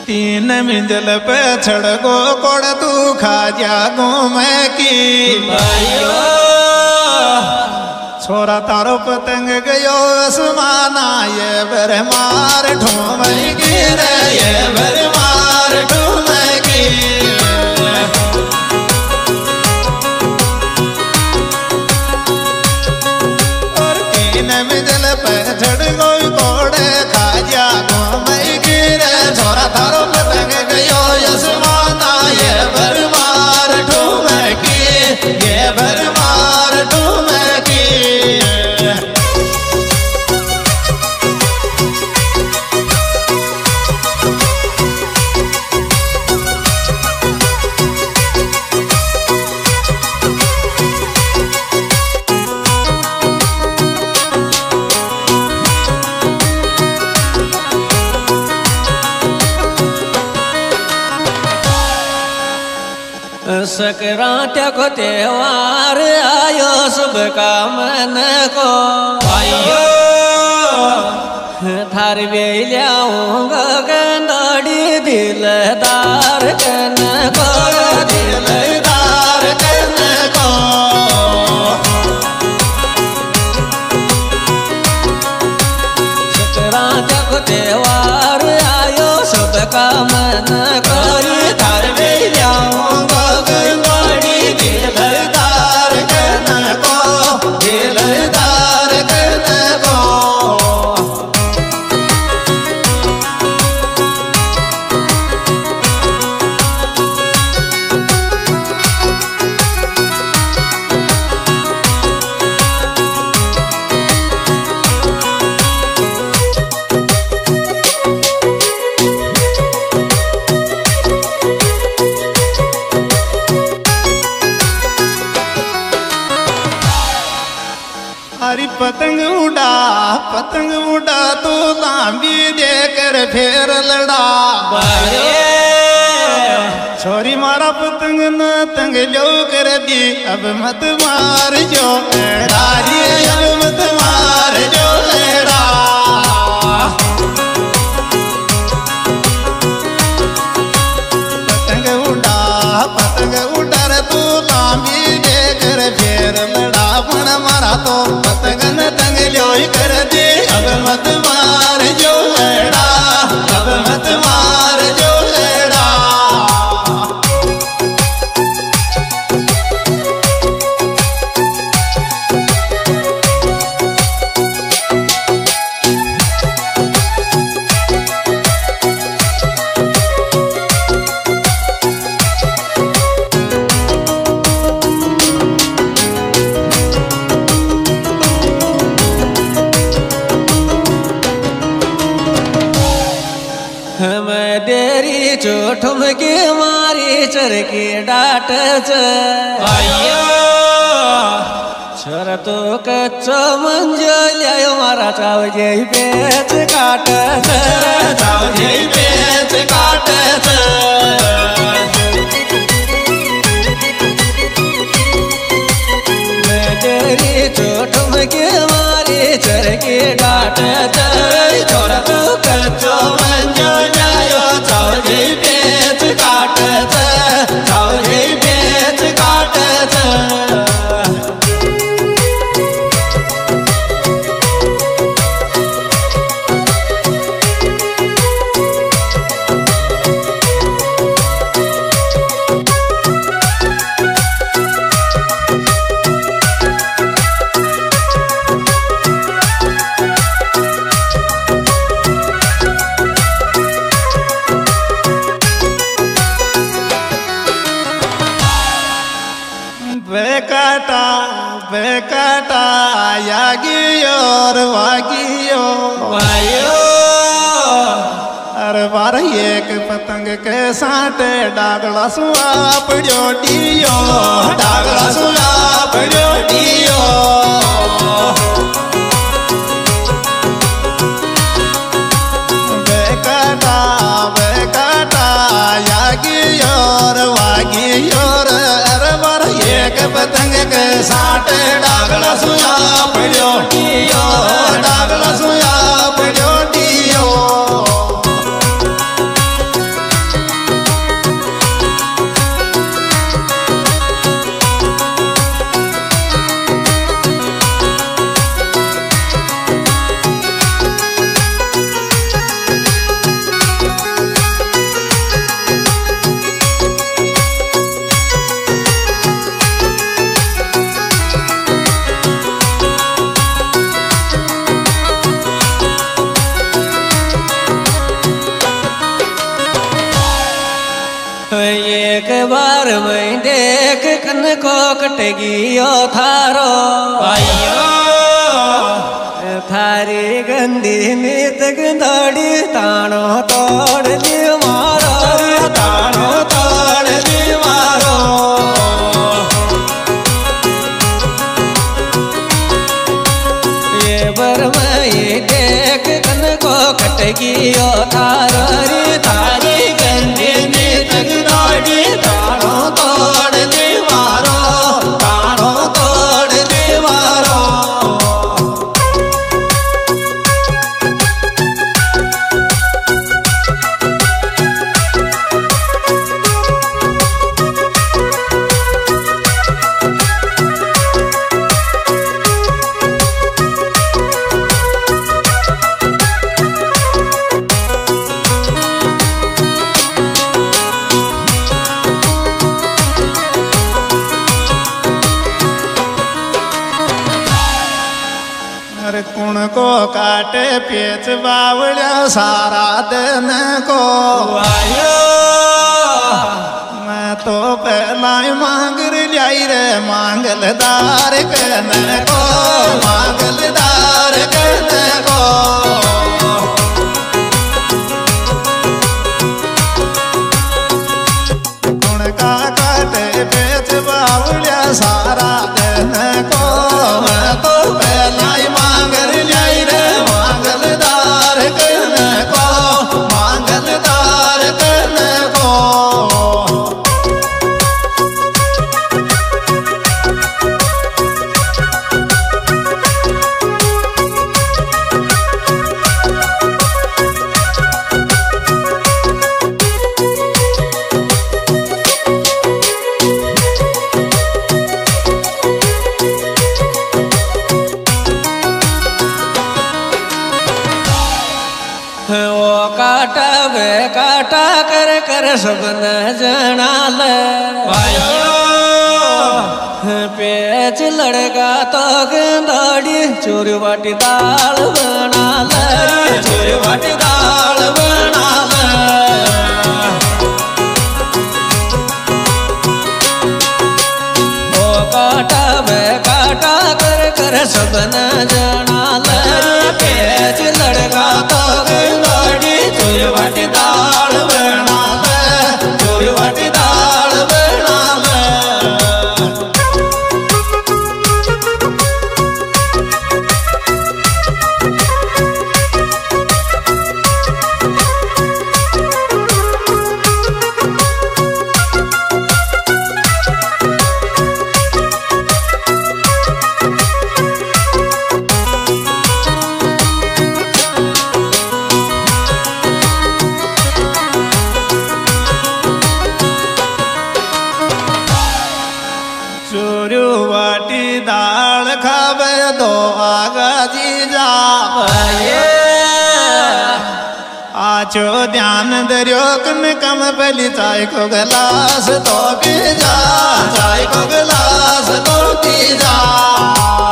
तीन मिंजल पे छड़ गो कोड़ तू खा जागो मैं की भाइयों छोरा तारो पतंग गयो आसमाना ये बर मार ढूंढ गिर ये बर मार ढूंढ की और तीन मिंजल पे छड़ गो कोड़े खा जागो मैं गिर छोरा तारो पतंग गयो आसमाना ये बर मार ढूंढ की ये बर मार ढूंढ की सकरांत्या को त्योहार आयो शुभ कामन को भाइयों थार वेल्याऊं गगनड़ी दिलदार कन को दिलदार कन को सकरांत्या को त्योहार आयो शुभ कामन को थार वेल्याऊं गगनड़ी दिलदार कन को दिलदार कन को हरी पतंग उड़ा तू लांबी देकर फिर लड़ा छोरी मारा पतंग न तंग लो कर दी अब मत मार जो राजी अब मत मार जो लेड़ा पतंग उड़ा रे तू लांबी देकर फिर लड़ा पण मारा तो पतंग न तंग लो कर दे अब मत मार जो लेड़ा अब मत मार जो लेड़ा मैं डेरी चोठुम के मारी चरके डाट छोर तो कच्चो मंजो लियो मारा चाव जे पेच काट चाव जे पेच काट मैं डेरी चोठुम के मारी चरके डाट छोर तो कच्चो मंजो लियो चाव जे पेच काट चाव जे पेच काट बेकाटा यागियो और वागियो भाइयों अरे बार एक पतंग के साटे डागला सुआ पड़ो डियो डागला सुआ पड़ो डियो बेकाटा यागियो और वागियो अरे बार एक पतंग के साटे डागला सुआ पड़ो डियो डागला सुआ पड़ो डियो बार में देख कन को कटेगी ओ थारो आयो थारी गंदी नीत गंदड़ी ताणो तोड़ ली मारो ताणो तोड़ दी मारो ये बर में देख कन को कटेगी ओ थारो रे थारी गंदी नीत गंदड़ी ताणो तोड़ दी मारो ताणो तोड़ दी मारो कुण को काटे पेच बावलिया सारा दिन को आयो मैं तो पहला ही मांग लियाई रे मांगलदार कहने को मांगलदार कहने को कुण का काटे पेच बावलिया सारा दिन को मैं तो पहला ही मांग लियाई रे मांगलदार कहने को मांगलदार कहने को वो काटा वे काटा कर कर सब न जना ले पेच लड़का तो गंदड़ी चोरी वाटी दाल बना ले चोरी वाटी दाल बना ले वो काटा वे काटा कर कर सब न जना ले पेच लड़का तो गंदड़ी चोरी वाटी दाल बना ले चोरी वाटी दाल बना ले चोरू वाटी दाल खावे दो आगा जी जा आचो ध्यान दरियो कम कम पली चाय को गिलास तो पी जा चाय को गिलास तो पी जा